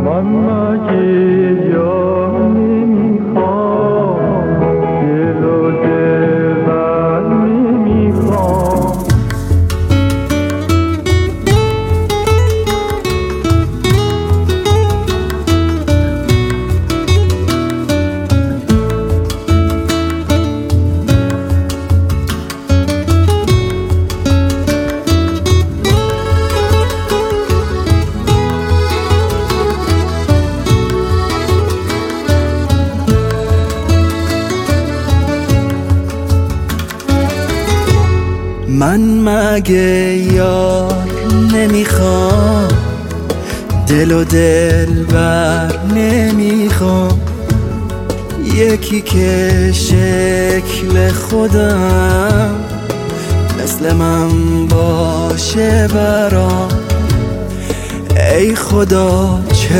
من مگه یار نمیخوام، دل و دلبر نمیخوام. من مگه یار نمیخوام، دل و دلبر نمیخوام. یکی که شکل خودم مثل من باشه برام. ای خدا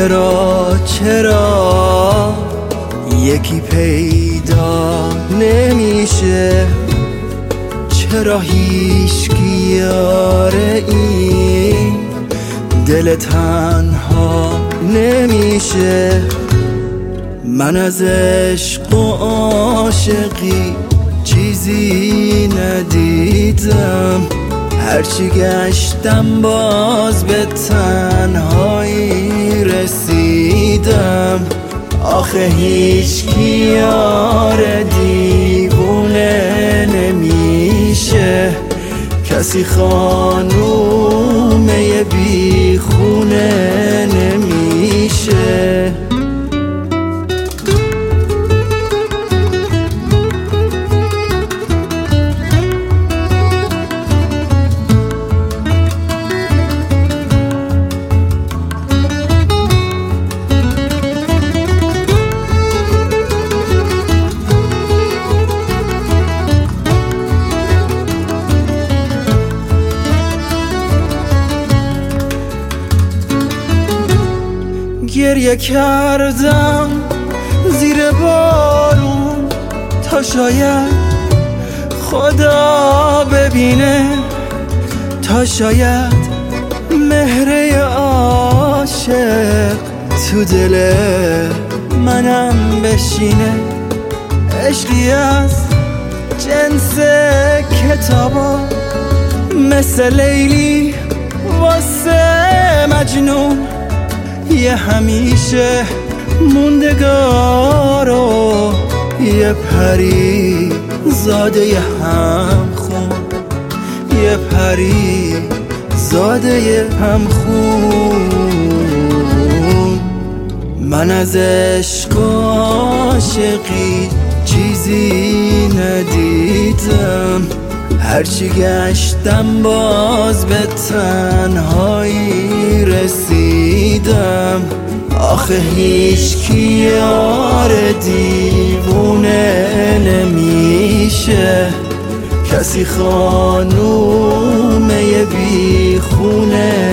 چرا یکی پیدا نمیشه؟ چرا هیچکی یاره این دل تنها نمیشه؟ من از عشق و عاشقی چیزی ندیدم، هرچی گشتم باز به تنهایی رسیدم. آخه هیچکی یار دیوونه نمیشه، کسی خانومه بی خونه نمیشه. گریه کردم زیر بارون تا شاید خدا ببینه، تا شاید مهر عاشق تو دل منم بشینه. عشقی از جنس کتابا مثل لیلی واسه مجنون، یه همیشه موندگار و یه پری زاده همخون، یه پری زاده همخون. من از عشق و عاشقی چیزی ندیدم، هرچی گشتم باز به تنهایی رسیدم. آخه هیچکی یار دیوونه نمیشه، کسی خانومه بی خونه